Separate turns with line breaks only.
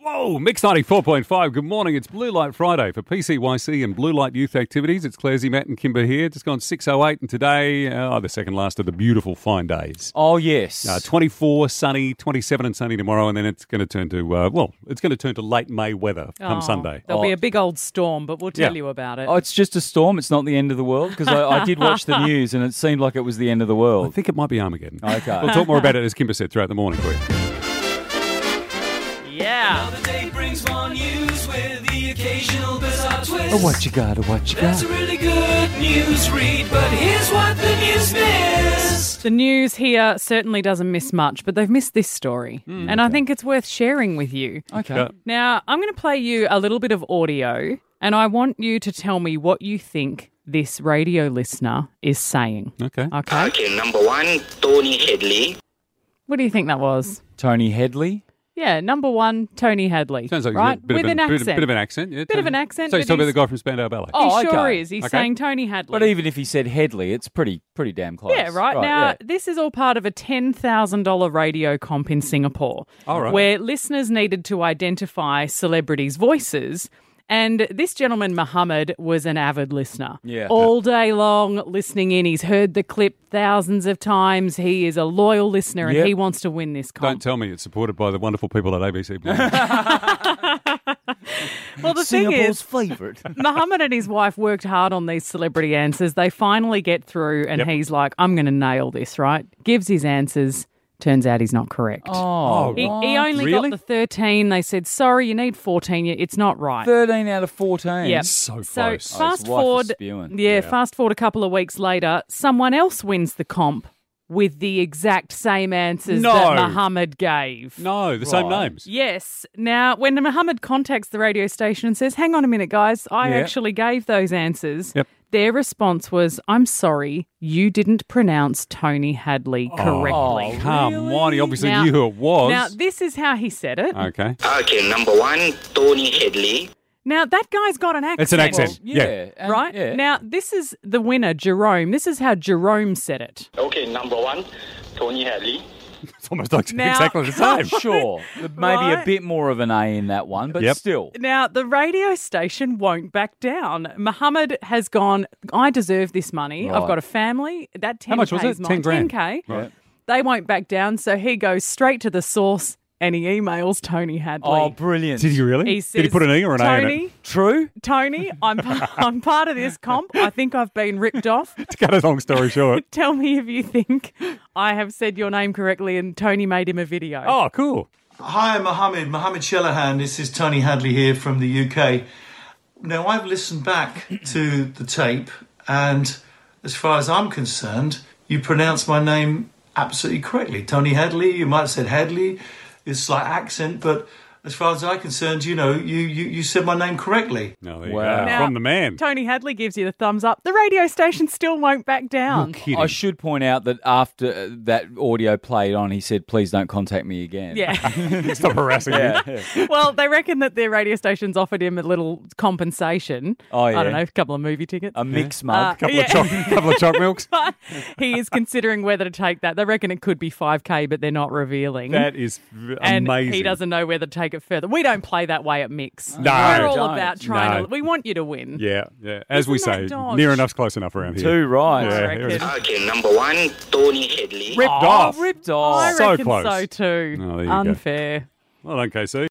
Whoa, Mix 94.5. Good morning. It's Blue Light Friday for PCYC and Blue Light Youth Activities. It's Clarsey, Matt and Kimber here. Just gone 6:08 and today, the second last of the beautiful fine days.
Oh, yes.
24 sunny, 27 and sunny tomorrow, and then it's going to turn to, it's going to turn to late May weather come Sunday.
There'll be a big old storm, but we'll tell you about it.
Oh, it's just a storm. It's not the end of the world? Because I did watch the news and it seemed like it was the end of the
I
world.
think it might be Armageddon.
Okay.
We'll talk more about it, as Kimber said, throughout the morning for you.
Yeah.
The day brings more news with the occasional bizarre twist.
Oh, what you got?
That's a really good news read, but here's what the news missed.
The news here certainly doesn't miss much, but they've missed this story. And I think it's worth sharing with you.
Okay.
Yeah.
Now, I'm going to play you a little bit of audio, and I want you to tell me what you think this radio listener is saying.
Okay.
Okay?
Okay, number one, Tony Headley.
What do you think that was?
Tony Headley?
Yeah, number one, Tony Hadley.
Sounds like
right?
a bit
With
of
an accent.
Bit of an accent. Yeah,
Bit of an accent,
So he's
but
talking about
he's-
the guy from Spandau Ballet.
Oh,
He sure
okay.
is. He's
Okay.
saying Tony Hadley.
But even if he said Headley, it's pretty damn close.
Yeah, right. Now, this is all part of a $10,000 radio comp in Singapore,
All right.
where listeners needed to identify celebrities' voices. And this gentleman, Muhammad, was an avid listener.
Yeah.
All day long, listening in. He's heard the clip thousands of times. He is a loyal listener, and
Yep.
he wants to win this
Don't
comp.
tell me it's supported by the wonderful people at ABC Blue.
Well, the thing
Singapore's
is,
favourite.
Muhammad and his wife worked hard on these celebrity answers. They finally get through, and
Yep.
he's like, I'm going to nail this, right? Gives his answers. Turns out he's not correct.
Oh,
He
what?
only
Really?
got the 13. They said, sorry, you need 14. It's not right.
13 out of 14.
Yep.
So close.
So
Oh, his
fast
wife was
forward,
spewing.
yeah, fast forward a couple of weeks later, someone else wins the comp with the exact same answers
No.
that Muhammad gave.
No, the same
Right.
names.
Yes. Now, when Muhammad contacts the radio station and says, hang on a minute, guys, I
Yeah.
actually gave those answers.
Yep.
Their response was, I'm sorry, you didn't pronounce Tony Hadley correctly.
Oh,
Come
really?
on, he obviously
Now-
knew who it was.
Now, this is how he said it.
Okay.
Okay, number one, Tony Headley.
Now, that guy's got an accent.
It's an accent.
Yeah. and-
Right?
Yeah.
Now, this is the winner, Jerome. This is how Jerome said it.
Okay, number one, Tony Headley.
It's almost like
Now-
exactly the same.
Sure. Maybe a
Right?
bit more of an A in that one, but
Yep.
still.
Now, the radio station won't back down. Muhammad has gone, I deserve this money. I've
Right.
got a family. That 10K
How much was it?
is mine.
10 grand.
10K.
Right.
They won't back down, so he goes straight to the source and he emails Tony Hadley.
Oh, brilliant.
Did he really?
He
Did he
says,
put an E or an A in
Tony,
it?
True?
Tony, I'm part of this comp. I think I've been ripped off.
To cut a long story short.
Tell me if you think I have said your name correctly, and Tony made him a video.
Oh, cool.
Hi, Mohammed Shelahan. This is Tony Hadley here from the UK. Now, I've listened back to the tape, and as far as I'm concerned, you pronounced my name absolutely correctly. Tony Hadley, you might have said Hadley, it's a slight accent, but as far as I'm concerned, you said my name correctly.
No, there you
Wow.
go.
Now,
From the man.
Tony Hadley gives you the thumbs up. The radio station still won't back down.
Kidding.
I should point out that after that audio played on, he said, please don't contact me again.
Yeah.
Stop harassing me.
Well, they reckon that their radio station's offered him a little compensation.
Oh, yeah.
I don't know, a couple of movie tickets.
A mix mug.
Couple of choc milks.
But he is considering whether to take that. They reckon it could be 5K, but they're not revealing.
That is
and
amazing.
he doesn't know whether to take it further. We don't play that way at Mix.
No,
We're all
don't.
about trying
No.
to. We want you to win.
Yeah, yeah. As we
Isn't
say,
that dodge?
near enough's close enough around here.
Too right.
Yeah,
I
it was
reckon.
Okay, number one, Tony Headley.
ripped off.
Ripped
I
off.
So
reckon
close.
so too.
Oh, there you go.
Unfair.
Well done, KC.